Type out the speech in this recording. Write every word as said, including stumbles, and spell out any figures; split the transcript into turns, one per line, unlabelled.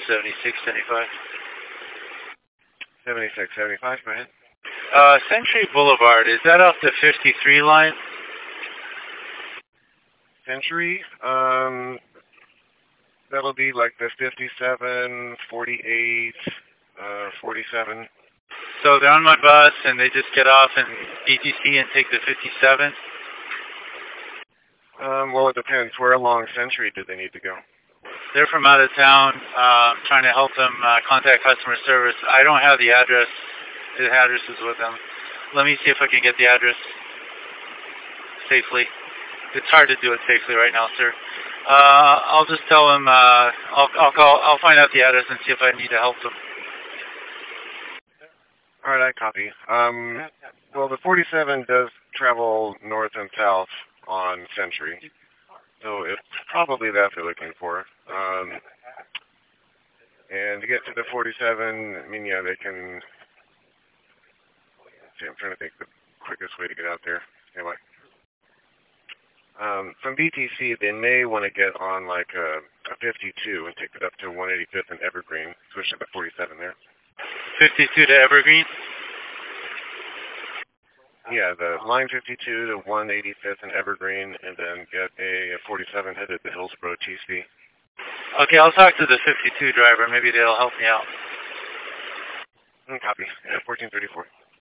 seventy-six seventy-five.
seventy-six seventy-five, go ahead.
Uh, Century Boulevard, is that off the fifty-three line?
Century, um, that'll be like the fifty-seven, forty-eight, uh, forty-seven.
So they're on my bus and they just get off in D T C and take the fifty-seven?
Um, well, it depends. Where along Century do they need to go?
They're from out of town. Uh, I'm trying to help them uh, contact customer service. I don't have the address. The address is with them. Let me see if I can get the address safely. It's hard to do it safely right now, sir. Uh, I'll just tell them. Uh, I'll, I'll call. I'll find out the address and see if I need to help them.
All right, I copy. Um, well, the forty-seven does travel north and south on Century, so it's probably that they're looking for. Um, and to get to the forty-seven, I mean, yeah, they can. See, I'm trying to think the quickest way to get out there. Anyway, um, from B T C, they may want to get on like a, a fifty-two and take it up to one eighty-fifth and Evergreen, switch to the forty-seven there.
fifty-two to Evergreen?
Yeah, the line fifty-two to one eighty-fifth and Evergreen, and then get a forty-seven headed to Hillsborough T C.
Okay, I'll talk to the fifty-two driver. Maybe they'll help me out.
Copy. Yeah, fourteen thirty-four.